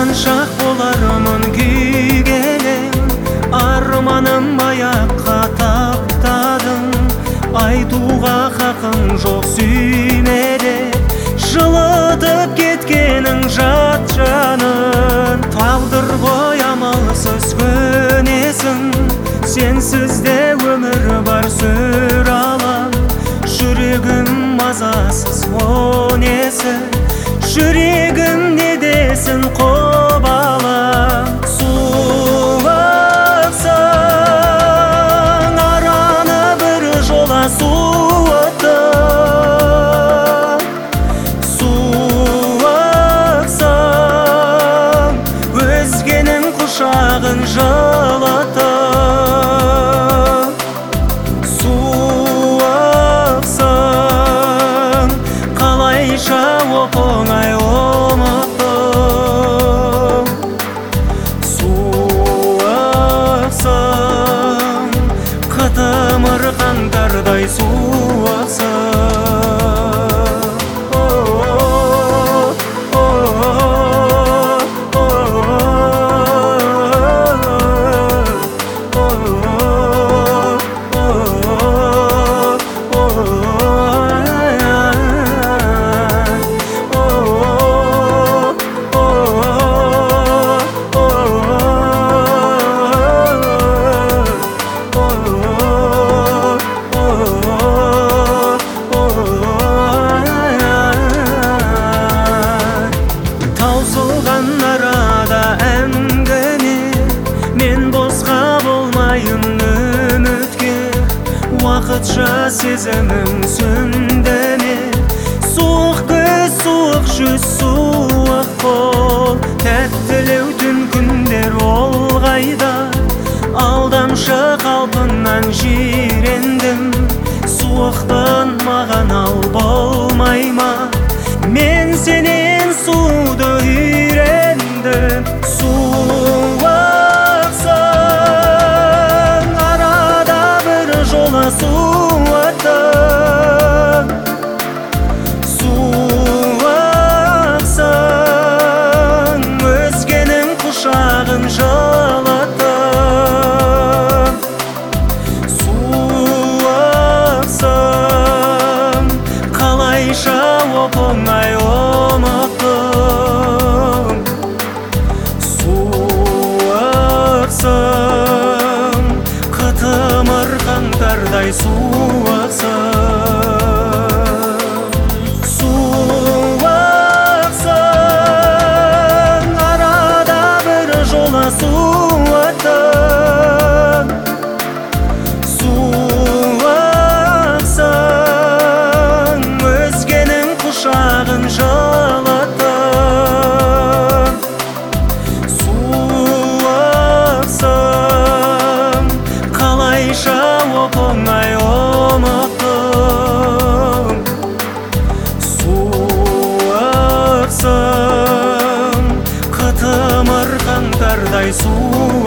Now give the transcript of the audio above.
Қаншақ болармын күйгелең, арманым аяққа таптадың. Айтуға хақың жоқ сүймеде, жылытып кеткенің жат жанын. Тағдыр ғой амалсыз көнесің, сенсіз де өмір бар сүр алам. Жүрегім мазасыз о несі, жүрегім не десін қобалам. Суықсың, араны бір жола суыттың. Суықсың, өзгенің құшағын жылыттың. Қалайша оп-оңай ұмыттың. Суықсың, қытымыр қаңтардай суықсың. Таусылған арада әңгіме, мен босқа болмайын үміткер. Уақытша сезімім сөнді ме, суық көз, суық жүз, суық қол. Тәттілеу түн күндер ол қайда, алдамшы қалпынан жирендім. Суықтан маған ал болмай ма, мен сенен суды үйрендім. Суықсың, арада бір жола суыттың. Суықсың, өзгенің құшағын жылыттың. Суықсың, қалайша оп-оңай ұмыттың. Суықсың, қытымыр қаңтардай суықсың. Суықсың, арада бір жола суыттың. Суықсың, өзгенің құшағын жылыттың. Суықсың, қалайша оп-оңай ұмыттың. Суықсың, қытымыр қаңтардай суықсың.